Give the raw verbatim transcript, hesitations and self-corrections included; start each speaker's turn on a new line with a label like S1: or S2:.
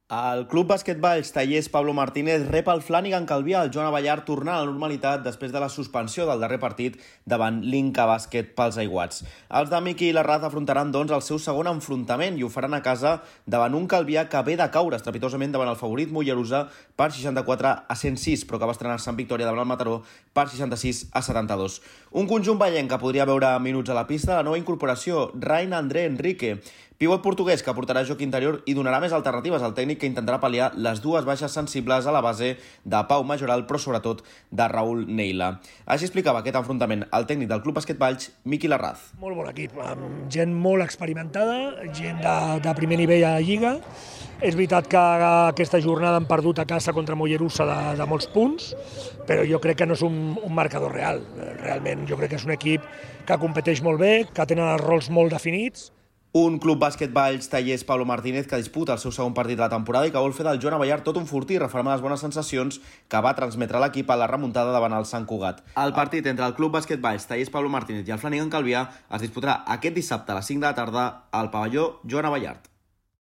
S1: El Club Bàsquet Valls Tallers Pablo Martínez rep el Flanagan Calvià al Joan Abellard tornar a la normalitat després de la suspensió del darrer partit davant l'Inca Bàsquet pels aiguats. Els de Miqui Larraz afrontaran, doncs, el seu segon enfrontament i ho faran a casa davant un Calvià que ve de caure estrepitosament davant el favorit Mollerussa per seixanta-quatre a cent sis, però que va estrenar-se en victòria davant el Mataró per seixanta-sis a setanta-dos. Un conjunt vallenc que podria veure minuts a la pista la nova incorporació, Rain André Enrique, pivot portuguès que aportarà joc interior i donarà més alternatives al tècnic que intentarà pal·liar les dues baixes sensibles a la base de Pau Majoral, però sobretot de Raúl Neila. Així explicava aquest enfrontament el tècnic del Club Bàsquet Valls, Miqui Larraz.
S2: Molt bon equip, amb gent molt experimentada, gent de, de primer nivell a la Lliga. És veritat que aquesta jornada han perdut a casa contra Mollerussa de, de molts punts, però jo crec que no és un, un marcador real. Realment jo crec que és un equip que competeix molt bé, que tenen els rols molt definits.
S1: Un Club Bàsquet Valls Tallers Pablo Martínez que disputa el seu segon partit de la temporada i que vol fer del Joan Abellard tot un fortí i refermar les bones sensacions que va transmetre l'equip a la remuntada davant el Sant Cugat. El partit entre el Club Bàsquet Valls Tallers Pablo Martínez i el Flanagan Calvià es disputarà aquest dissabte a les cinc de la tarda al pavelló Joan Abellard.